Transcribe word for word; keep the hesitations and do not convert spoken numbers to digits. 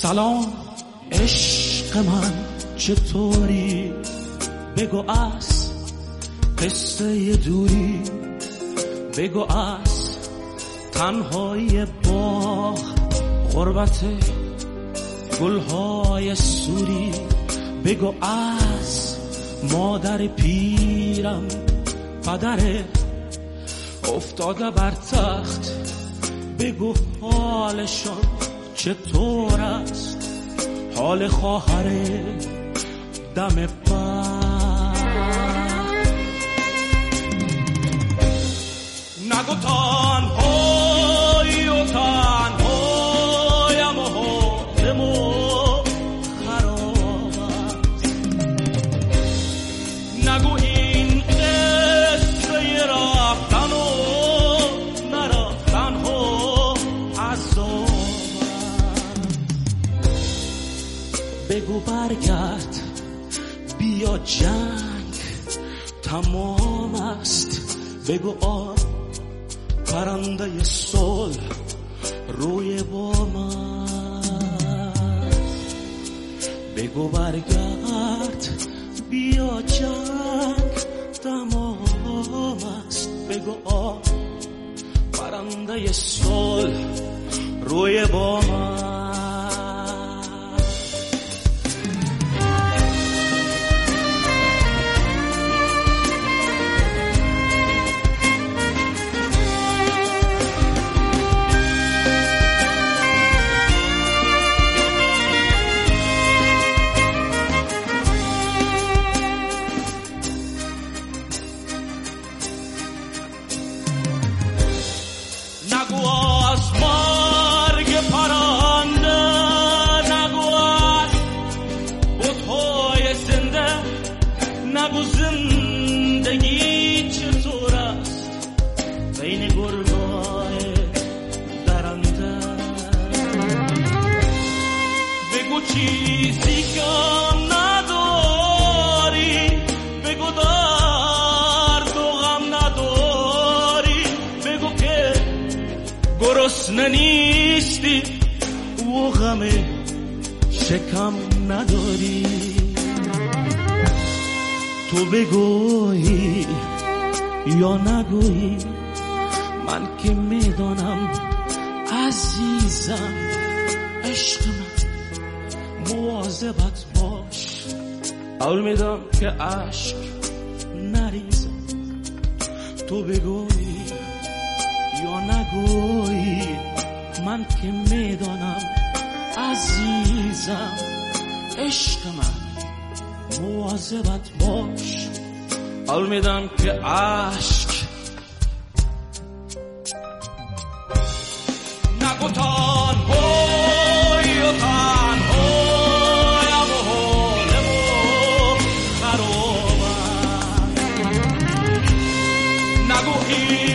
سلام عشق من چطوری؟ بگو از قصه دوری، بگو از تنهایی باغ، غربت گلهای سوری، بگو از مادر پیرم، پدر افتاده بر تخت، بگو حالشان چطور است، حال خواهر دم پر. نگو تنهایی و تنهایم و حالم و خراب است، نگو این قصه رفتن و نرفتن ها عذاب است. بگو برگرد بیا جنگ تمام است، بگو آ پرنده صلح روی بام است، بگو برگرد بیا جنگ تمام است، بگو آ پرنده صلح روی بام است. نگو از مرگ پرنده، نگو از بت‌های زنده، نگو زندگی چطور است بین گرگ‌های درنده، بگو چیزی کم نداری، بگو درد و غم نداری، بگو که گرسنه نیستی و غم شکم نداری. تو بگویی یا نگویی من که میدانم عزیزم، عشق من مواظبت باش، قول میدم که عشق نریزم. تو بگویی یا نگویی من که میدانم عزیزم، عشق من مواظبت باش، قول میدم که عشق نگو تنهایی و تنهایم و حالم و خرابم، نگو این